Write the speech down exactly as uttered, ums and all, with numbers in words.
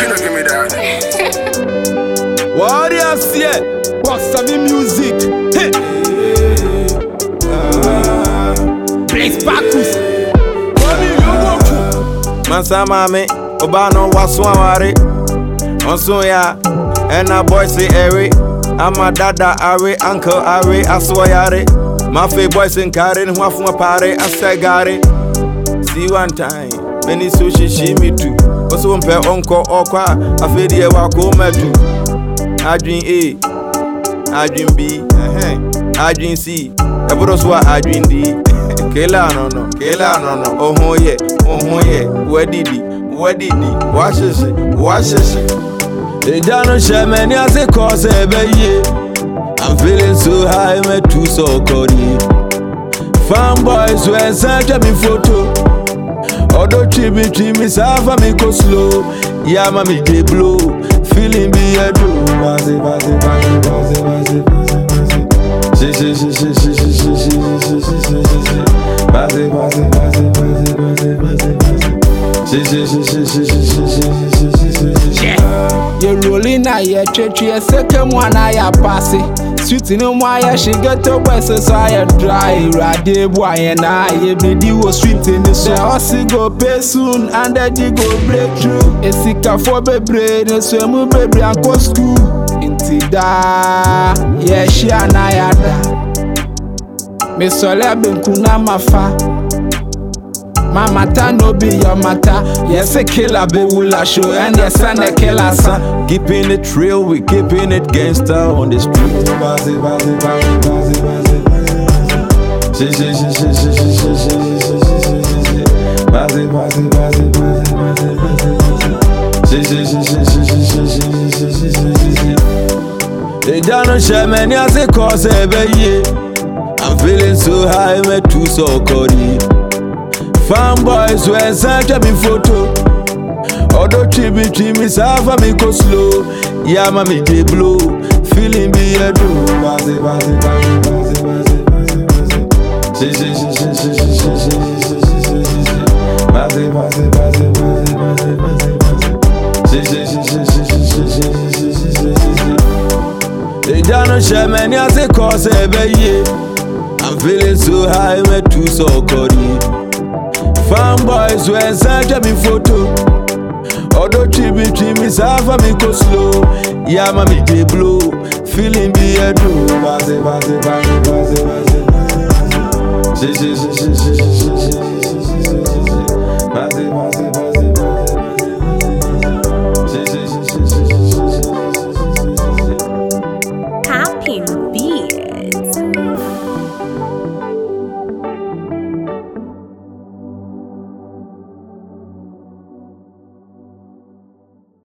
you not give me that? What do you say? What's the music? Hey. Blaze Bacchus. Mansa mame, Obano waswamare. Onso ya, and a boy say Eri. I'm a dada Ari, uncle Ari, I swear. My favorite boys in Karen, who from a party, I say Gary. See one time, many sushi shimmy too. Also, one pair uncle or qua, I feel the wako metu. I drink A, I drink B, I drink C, I put us what I drink D. Kela no no, Kela no no, oh yeah, oh yeah, where did he, where did he, watch this, watch this. They don't share many as a cause every year. I'm feeling so high, I'm too so corny. Fanboys were sent me photo. Although chibi chibi safa me go slow. Yeah, mommy they blow. Feeling be a do. Bazi bazi bazi bazi bazi bazi bazi. Shi shi shi shi shi shi shi shi shi shi shi shi. Bazi bazi bazi bazi bazi bazi bazi. Shi shi shi shi shi shi shi shi shi shi shi. You rolling na ye church ye second one I ya pass it. Sweet no more she get to west so I dry. Rade boy na ye be di was sweet in the so house go pay soon and then you go break through. E sika for be brain so mu baby and go school. Inti da ye she na ya da. Me sole ben kuna mafa. My matter no be your matter. Yes, a killer be will show and yes, and a killer son. Keeping it real, we keeping it gangsta on the street. Bazi bazi bazi bazi bazi bazi. Shi shi shi shi shi shi shi shi shi shi shi. Bazi bazi bazi bazi bazi bazi. Shi shi shi shi shi shi shi shi shi shi shi. They don't share many as a cause every year. I'm feeling so high, I'm too so corny. Fanboys were sent me photo. Although chibi chibi safa me go slow. Yeah, mommy they blow. Feeling be a do. Bazi bazi bazi bazi bazi bazi bazi. Shi shi shi shi shi shi shi shi shi shi shi shi. Bazi bazi bazi bazi bazi bazi bazi. Shi shi shi shi shi shi shi shi shi shi shi shi. They don't share many as a cause every year. I'm feeling so high, I'm too so corny. Fanboys were sent me photo. Although chibi chibi safa me go slow. Yeah, mommy they blow. Feeling be a do. Bazi bazi bazi bazi bazi bazi. Shi shi shi shi shi shi shi shi shi shi. Bazi bazi.